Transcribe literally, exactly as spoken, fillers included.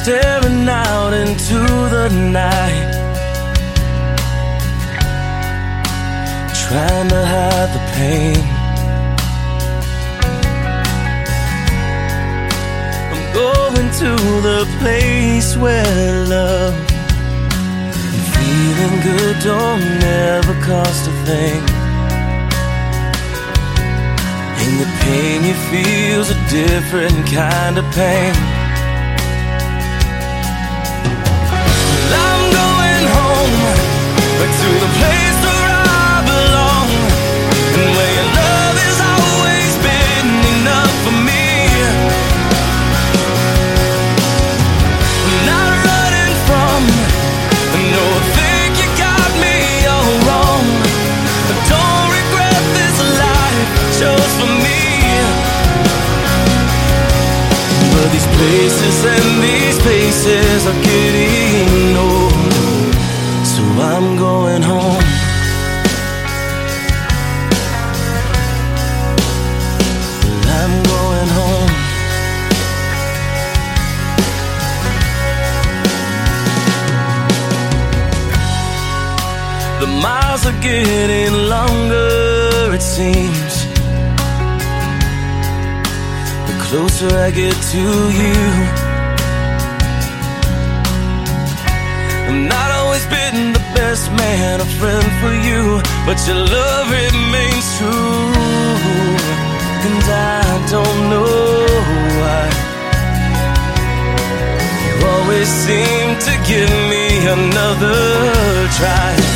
staring out into the night, trying to hide the pain. I'm going to the place where love and feeling good don't ever cost a thing. And the pain you feel's a different kind of pain. Well, I'm going home, back to the place where I belong, and where your love has always been enough for me. I'm not running from, no, I think you got me all wrong. I don't regret this life I chose for me. But these places and these places are getting old, so I'm going home. Well, I'm going home. The miles are getting longer, it seems, the closer I get to you. I've not always been the best man, a friend for you, but your love remains true. And I don't know why you always seem to give me another try.